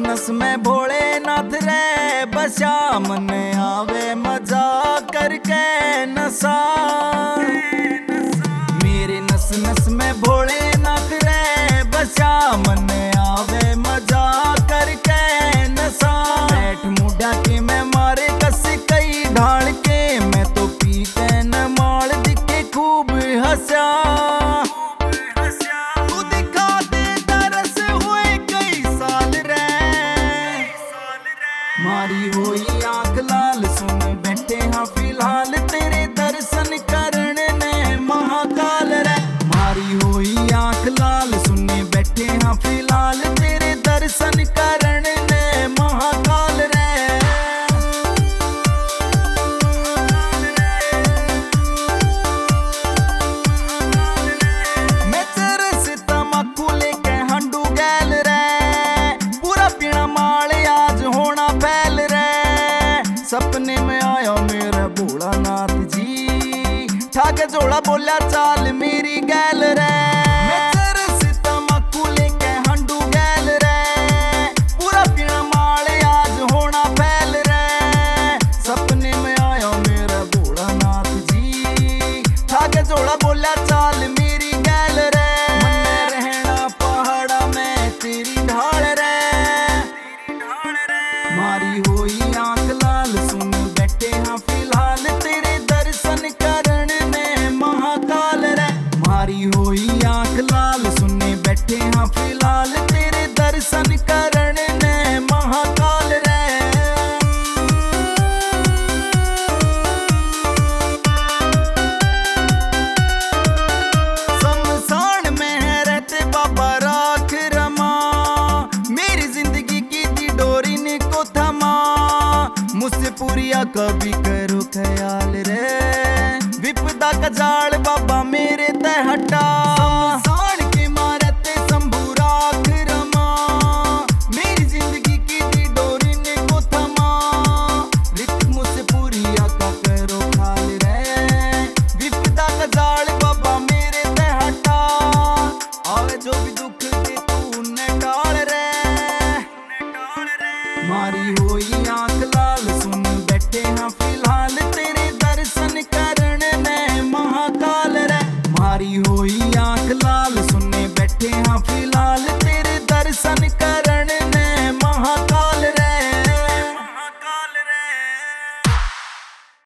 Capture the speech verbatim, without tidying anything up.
नस में भोलेनाथ रे बसा, मन आवे मजा करके नशा। मेरे नस नस में भोलेनाथ रे बसा, मन आवे मजा करके नशा। बैठ मुड़ा के मैं मारे कस कई ढाल के, मैं तो पी के न माल दिखे खूब हंसा। मारी होई आंख लाल सुन बैठे हाँ फिलहाल तेरे दर्शन करने ने महाकाल रे। मारी होई आंख लाल सुने बैठे हाँ फिलहाल तेरे दर्शन करने ने महाकाल रे। मैं चरस तमाकू लेके हंडू गैल रे, पूरा पीना माल आज होना फैल रे। सपने में आया मेरा भोलानाथ जी, ठाके जोड़ा बोला चाल मेरी गैल रे। मैं चरस तमाकू लेके हंडू गैल रे, पूरा पीना माल आज होना फैल रे। सपने में आया मेरा भोलानाथ जी, ठाके जोड़ा बोला चाल मेरी गैल रे। मन में रहना पहाड़ा में तेरी ढाल रे। मारी होई आंख लाल सुन बैठे हाँ फिलहाल तेरे दर्शन करने ने महाकाल रे। मारी होई आंख लाल सुने बैठे हाँ फिलहाल तेरे दर्शन करने ने महाकाल रे। शमशान में है रहते बाबा राख रमा, मेरी जिंदगी की दी डोरी ने को थमा। मुझसे पूरिया कभी करो ख्याल रे, विपदा का जाल